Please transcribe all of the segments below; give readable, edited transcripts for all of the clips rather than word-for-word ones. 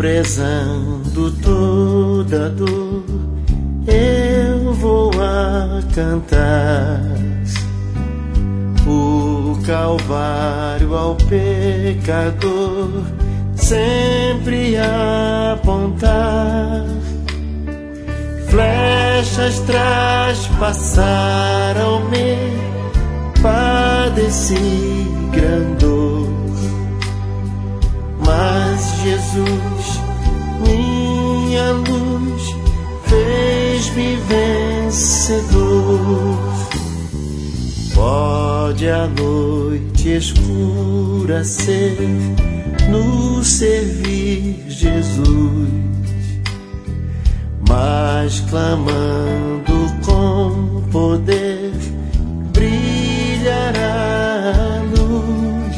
desprezando toda dor, eu vou a cantar o Calvário ao pecador, sempre a apontar. Flechas traspassaram-me, padeci grande dor, mas Jesus, minha luz, fez-me vencedor. Pode a noite escura ser no servir Jesus, mas clamando com poder brilhará a luz.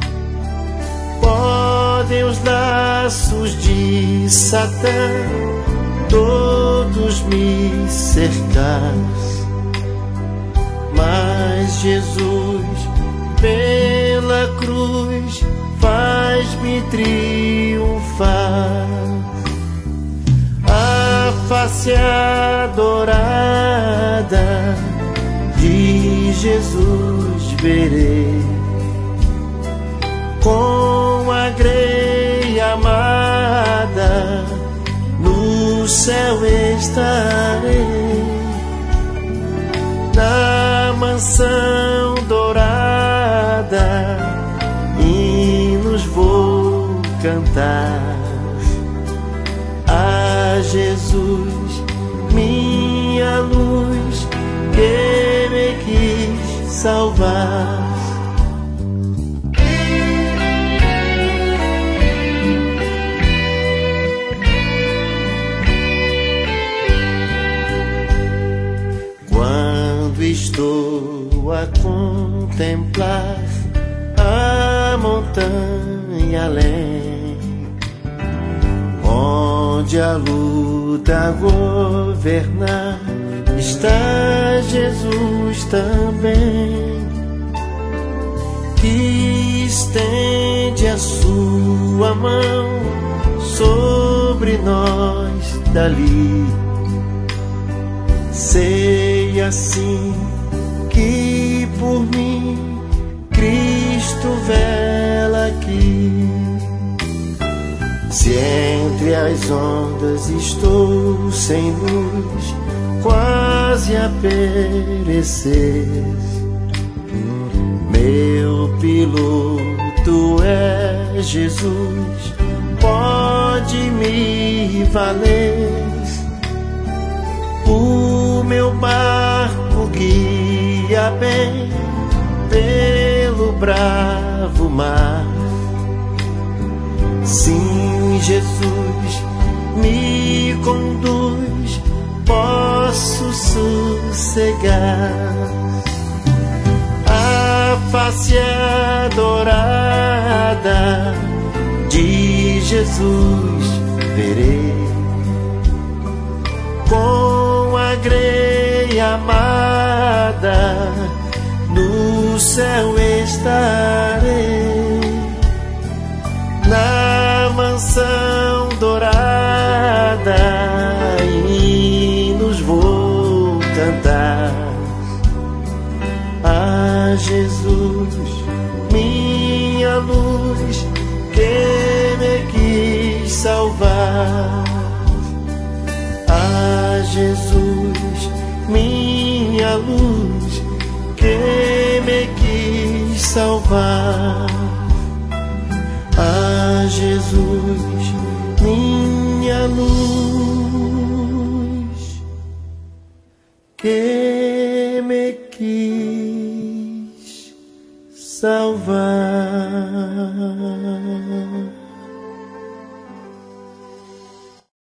Podem os laços de Satã todos me cercar, mas Jesus pela cruz faz-me triunfar. A face adorada de Jesus verei, com a grei amada no céu estarei, na mansão dourada hinos vou cantar. A Jesus, minha luz, que me quis salvar. Quando estou a contemplar a montanha além, onde a luta governar, está Jesus também, que estende a sua mão sobre nós dali. Sei assim que por mim Cristo vela aqui. Se entre as ondas estou sem luz, quase a perecer, meu piloto é Jesus, pode me valer. O meu barco guia bem pelo bravo mar. Sim, Jesus me conduz, posso sossegar. A face adorada de Jesus verei, com a grei amada no céu estarei, na mansão dourada hinos vou cantar. A Jesus, minha luz, que me quis salvar. A Jesus, minha luz, que me quis salvar. A Jesus, minha luz, que me quis salvar.